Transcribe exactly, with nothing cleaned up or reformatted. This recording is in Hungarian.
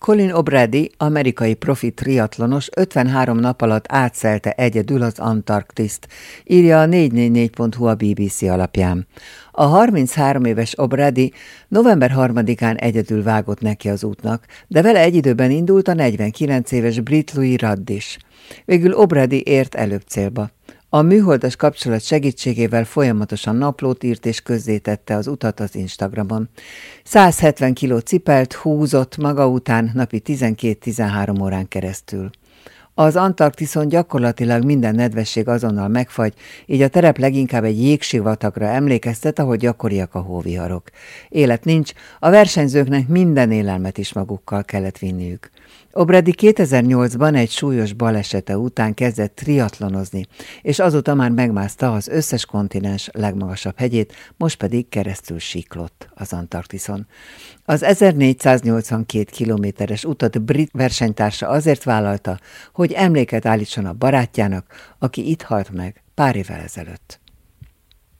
Colin O'Brady, amerikai profi triatlonos ötvenhárom nap alatt átszelte egyedül az Antarktiszt, írja a négy négy négy pont hu a bé bé cé alapján. A harminchárom éves O'Brady november harmadikán egyedül vágott neki az útnak, de vele egy időben indult a negyvenkilenc éves brit Louis Rudd is. Végül O'Brady ért előbb célba. A műholdas kapcsolat segítségével folyamatosan naplót írt és közzétette az utat az Instagramon. száz hetven kilót cipelt, húzott maga után napi tizenkét-tizenhárom órán keresztül. Az Antarktiszon gyakorlatilag minden nedvesség azonnal megfagy, így a terep leginkább egy jégsivatagra emlékeztet, ahol gyakoriak a hóviharok. Élet nincs, a versenyzőknek minden élelmet is magukkal kellett vinniük. O'Brady kétezer-nyolcban egy súlyos balesete után kezdett triatlonozni, és azóta már megmászta az összes kontinens legmagasabb hegyét, most pedig keresztül síklott az Antarktiszon. Az ezernégyszáznyolcvankét kilométeres utat brit versenytársa azért vállalta, hogy emléket állítson a barátjának, aki itt halt meg pár évvel ezelőtt.